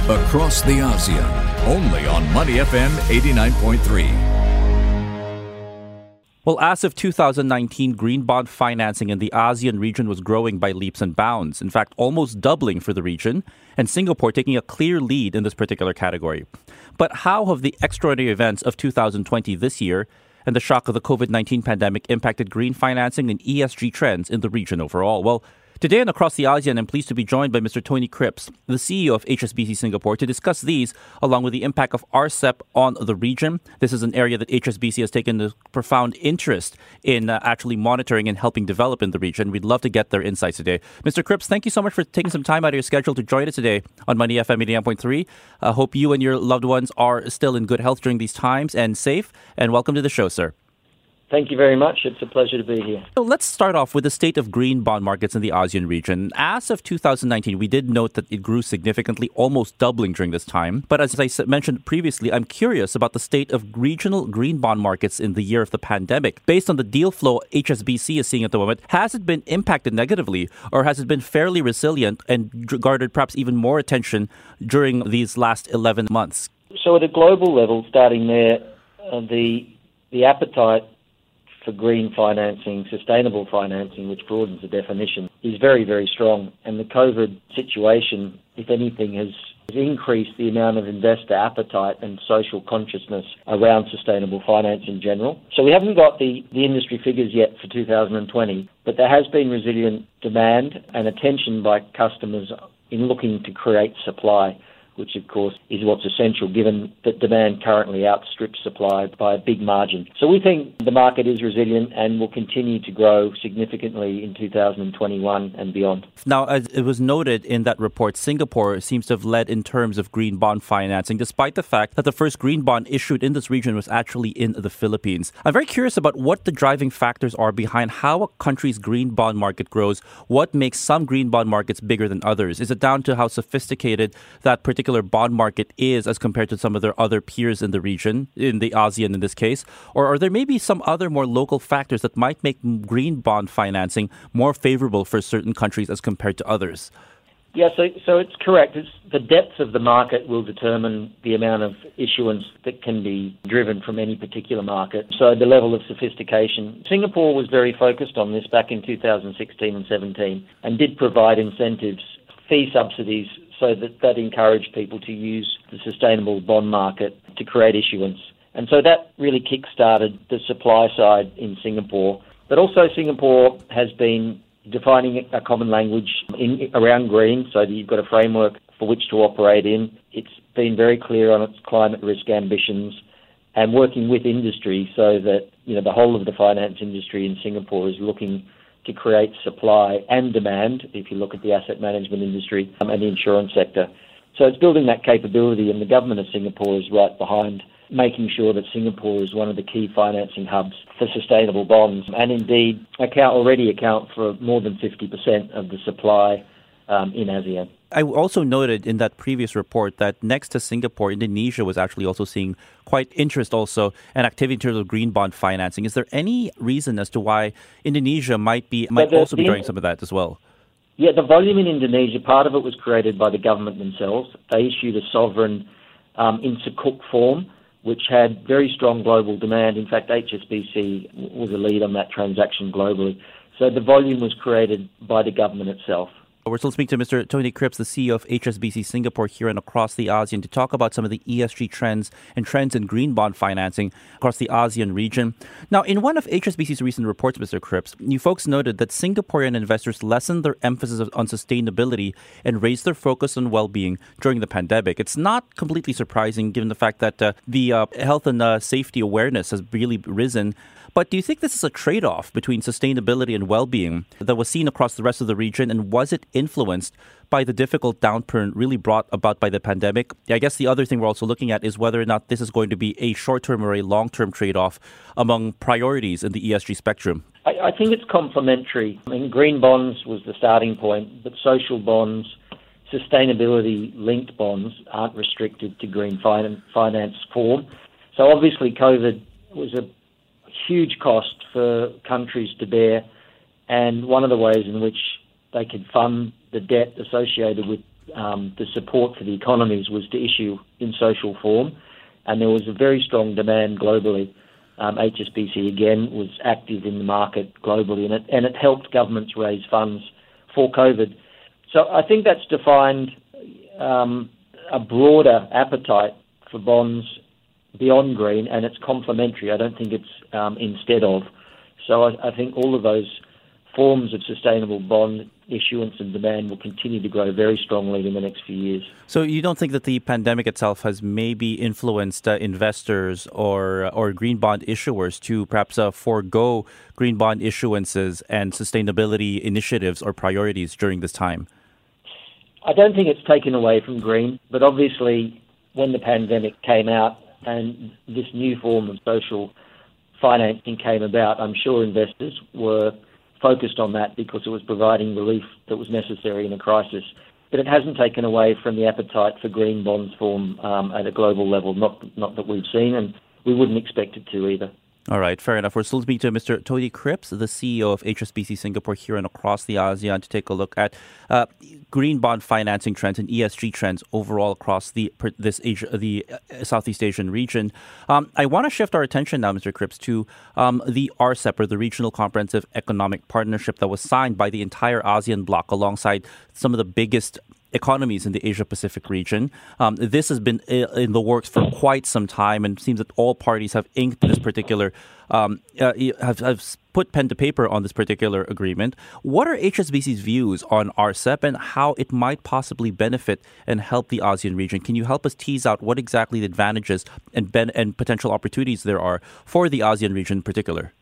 Across the ASEAN, only on Money FM 89.3. Well, as of 2019, green bond financing in the ASEAN region was growing by leaps and bounds. In fact, almost doubling for the region, and Singapore taking a clear lead in this particular category. But how have the extraordinary events of 2020 this year and the shock of the COVID-19 pandemic impacted green financing and ESG trends in the region overall? Well, today and across the ASEAN, I'm pleased to be joined by Mr. Tony Cripps, the CEO of HSBC Singapore, to discuss these along with the impact of RCEP on the region. This is an area that HSBC has taken a profound interest in actually monitoring and helping develop in the region. We'd love to get their insights today. Mr. Cripps, thank you so much for taking some time out of your schedule to join us today on Money FM 89.3. I hope you and your loved ones are still in good health during these times and safe. And welcome to the show, sir. Thank you very much. It's a pleasure to be here. So let's start off with the state of green bond markets in the ASEAN region. As of 2019, we did note that it grew significantly, almost doubling during this time. But as I mentioned previously, I'm curious about the state of regional green bond markets in the year of the pandemic. Based on the deal flow HSBC is seeing at the moment, has it been impacted negatively, or has it been fairly resilient and garnered perhaps even more attention during these last 11 months? So at a global level, starting there, the appetite for green financing, sustainable financing, which broadens the definition, is very, very strong. And the COVID situation, if anything, has increased the amount of investor appetite and social consciousness around sustainable finance in general. So we haven't got the industry figures yet for 2020, but there has been resilient demand and attention by customers in looking to create supply, which of course is what's essential given that demand currently outstrips supply by a big margin. So we think the market is resilient and will continue to grow significantly in 2021 and beyond. Now, as it was noted in that report, Singapore seems to have led in terms of green bond financing, despite the fact that the first green bond issued in this region was actually in the Philippines. I'm very curious about what the driving factors are behind how a country's green bond market grows. What makes some green bond markets bigger than others? Is it down to how sophisticated that particular bond market is as compared to some of their other peers in the region, in the ASEAN in this case? Or are there maybe some other more local factors that might make green bond financing more favorable for certain countries as compared to others? Yeah, so it's correct. The depth of the market will determine the amount of issuance that can be driven from any particular market. So the level of sophistication. Singapore was very focused on this back in 2016 and 17 and did provide incentives, fee subsidies, so that encouraged people to use the sustainable bond market to create issuance. And so that really kick-started the supply side in Singapore. But also Singapore has been defining a common language around green, so that you've got a framework for which to operate in. It's been very clear on its climate risk ambitions and working with industry so that the whole of the finance industry in Singapore is looking to create supply and demand, if you look at the asset management industry and the insurance sector. So it's building that capability, and the government of Singapore is right behind making sure that Singapore is one of the key financing hubs for sustainable bonds, and indeed already account for more than 50% of the supply in ASEAN. I also noted in that previous report that next to Singapore, Indonesia was actually also seeing quite interest also and activity in terms of green bond financing. Is there any reason as to why Indonesia might also be doing some of that as well? Yeah, the volume in Indonesia, part of it was created by the government themselves. They issued a sovereign in Sukuk form, which had very strong global demand. In fact, HSBC was a lead on that transaction globally. So the volume was created by the government itself. We're still speaking to Mr. Tony Cripps, the CEO of HSBC Singapore here and across the ASEAN, to talk about some of the ESG trends and trends in green bond financing across the ASEAN region. Now, in one of HSBC's recent reports, Mr. Cripps, you folks noted that Singaporean investors lessened their emphasis on sustainability and raised their focus on well-being during the pandemic. It's not completely surprising given the fact that the health and safety awareness has really risen. But do you think this is a trade-off between sustainability and well-being that was seen across the rest of the region, and was it influenced by the difficult downturn really brought about by the pandemic? I guess the other thing we're also looking at is whether or not this is going to be a short-term or a long-term trade-off among priorities in the ESG spectrum. I think it's complementary. I mean, green bonds was the starting point, but social bonds, sustainability-linked bonds aren't restricted to green finance form. So obviously COVID was a huge cost for countries to bear, and one of the ways in which they could fund the debt associated with the support for the economies was to issue in social form, and there was a very strong demand globally. HSBC again was active in the market globally, and it helped governments raise funds for COVID. So I think that's defined a broader appetite for bonds beyond green, and it's complementary. I don't think it's instead of. So I think all of those forms of sustainable bond issuance and demand will continue to grow very strongly in the next few years. So you don't think that the pandemic itself has maybe influenced investors or green bond issuers to perhaps forego green bond issuances and sustainability initiatives or priorities during this time? I don't think it's taken away from green, but obviously when the pandemic came out and this new form of social financing came about, I'm sure investors were focused on that because it was providing relief that was necessary in a crisis. But it hasn't taken away from the appetite for green bonds form at a global level, not that we've seen, and we wouldn't expect it to either. All right, fair enough. We're still speaking to Mr. Tony Cripps, the CEO of HSBC Singapore here and across the ASEAN to take a look at green bond financing trends and ESG trends overall across the Southeast Asian region. I want to shift our attention now, Mr. Cripps, to the RCEP, or the Regional Comprehensive Economic Partnership that was signed by the entire ASEAN bloc alongside some of the biggest economies in the Asia-Pacific region. This has been in the works for quite some time, and it seems that all parties have inked this particular, have put pen to paper on this particular agreement. What are HSBC's views on RCEP and how it might possibly benefit and help the ASEAN region? Can you help us tease out what exactly the advantages and potential opportunities there are for the ASEAN region in particular?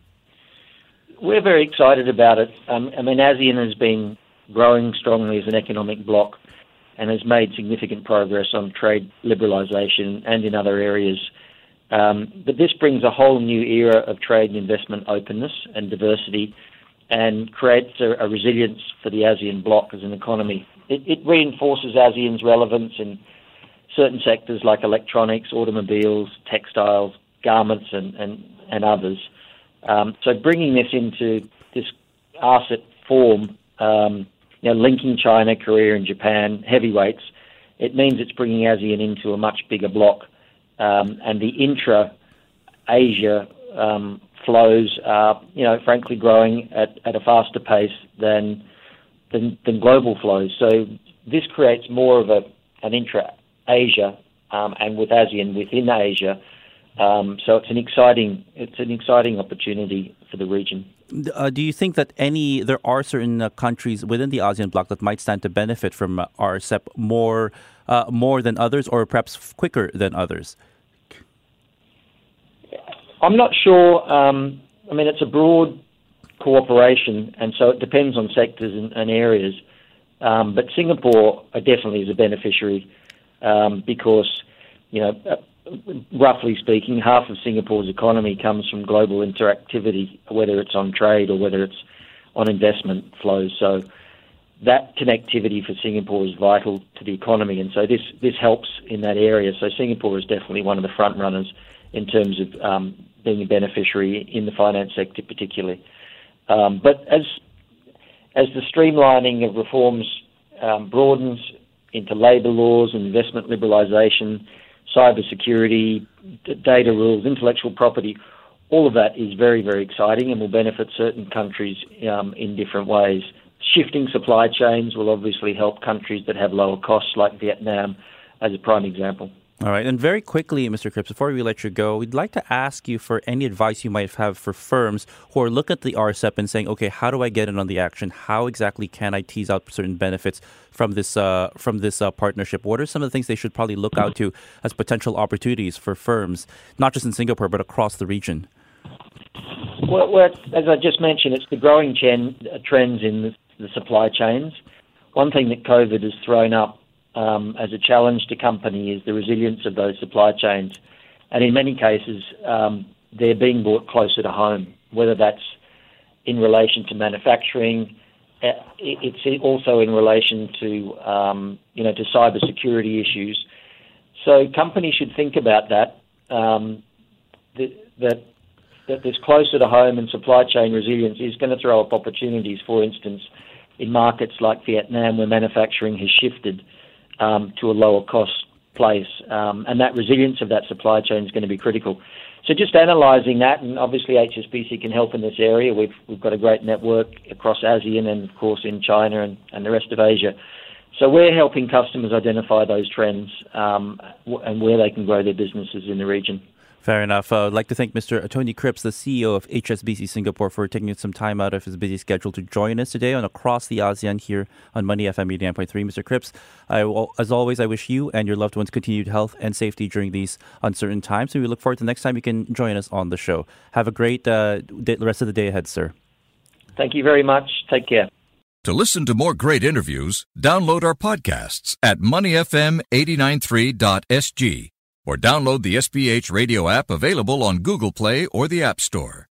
We're very excited about it. ASEAN has been growing strongly as an economic bloc and has made significant progress on trade liberalisation and in other areas. But this brings a whole new era of trade and investment openness and diversity and creates a resilience for the ASEAN bloc as an economy. It reinforces ASEAN's relevance in certain sectors like electronics, automobiles, textiles, garments and others. So bringing this into this RCEP form, linking China, Korea and Japan, heavyweights, it means it's bringing ASEAN into a much bigger bloc. And the intra-Asia flows are, frankly, growing at a faster pace than global flows. So this creates more of an intra-Asia and with ASEAN within Asia. So it's an exciting opportunity for the region. Do you think that there are certain countries within the ASEAN bloc that might stand to benefit from RCEP more than others, or perhaps quicker than others? I'm not sure. It's a broad cooperation, and so it depends on sectors and areas. But Singapore definitely is a beneficiary because, roughly speaking, half of Singapore's economy comes from global interactivity, whether it's on trade or whether it's on investment flows. So that connectivity for Singapore is vital to the economy, and so this helps in that area. So Singapore is definitely one of the front runners in terms of being a beneficiary in the finance sector particularly. But as the streamlining of reforms broadens into labour laws and investment liberalisation, cyber security, data rules, intellectual property, all of that is very, very exciting and will benefit certain countries in different ways. Shifting supply chains will obviously help countries that have lower costs like Vietnam as a prime example. All right. And very quickly, Mr. Cripps, before we let you go, we'd like to ask you for any advice you might have for firms who are looking at the RCEP and saying, okay, how do I get in on the action? How exactly can I tease out certain benefits from this partnership? What are some of the things they should probably look out to as potential opportunities for firms, not just in Singapore, but across the region? Well, as I just mentioned, it's the growing trends in the supply chains. One thing that COVID has thrown up as a challenge to companies is the resilience of those supply chains. And in many cases, they're being brought closer to home, whether that's in relation to manufacturing, it's also in relation to, to cyber security issues. So companies should think about that, that this closer to home and supply chain resilience is going to throw up opportunities, for instance, in markets like Vietnam, where manufacturing has shifted to a lower cost place, and that resilience of that supply chain is going to be critical. So just analysing that, and obviously HSBC can help in this area. We've got a great network across ASEAN and, of course, in China and the rest of Asia. So we're helping customers identify those trends and where they can grow their businesses in the region. Fair enough. I'd like to thank Mr. Tony Cripps, the CEO of HSBC Singapore, for taking some time out of his busy schedule to join us today on Across the ASEAN here on Money FM 89.3. Mr. Cripps, as always, I wish you and your loved ones continued health and safety during these uncertain times. And we look forward to the next time you can join us on the show. Have a great rest of the day ahead, sir. Thank you very much. Take care. To listen to more great interviews, download our podcasts at moneyfm893.sg or download the SPH radio app available on Google Play or the App Store.